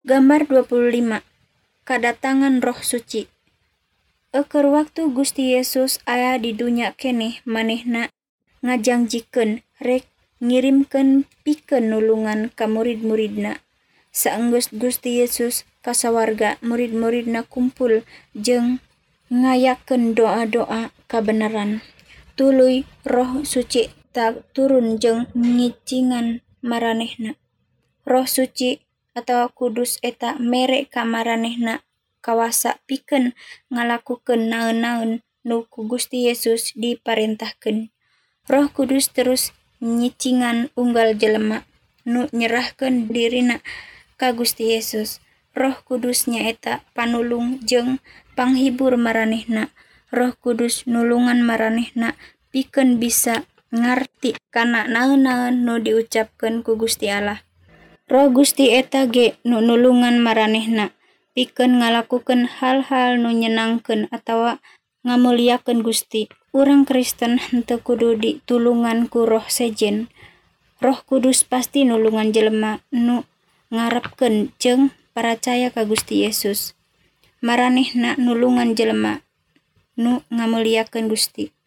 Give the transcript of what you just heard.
Gambar 25. Kedatangan Roh Suci. Eker waktu Gusti Yesus aya di dunya keneh manehna ngajangjikeun rek ngirimkeun pikeun nulungan ka murid-muridna. Saenggeus Gusti Yesus kasawarga, murid-muridna kumpul jeung ngayakeun doa-doa kabenaran. Tuluy Roh Suci turun jeung ngicingan maranehna. Roh Suci atawa Kudus eta mere ka maranehna kawasa pikeun ngalakukeun naeun-naeun nu ku Gusti Yesus diparentahkeun. Roh Kudus terus nyicingan unggal jelema nu nyerahkeun dirina ka Gusti Yesus. Roh Kudus nyaeta panulung jeung panghibur maranehna. Roh Kudus nulungan maranehna pikeun bisa ngarti kana naeun-naeun nu diucapkeun ku Gusti Allah. Roh Gusti eta ge nu nulungan maranehna pikeun ngalakukeun hal-hal nu nyenangkeun atawa ngamuliakeun Gusti. Urang Kristen henteu kudu ditulungan ku roh sejen. Roh Kudus pasti nulungan jelema nu ngarepkeun jeung paracaya ka Gusti Yesus. Maranehna nulungan jelema nu ngamuliakeun Gusti.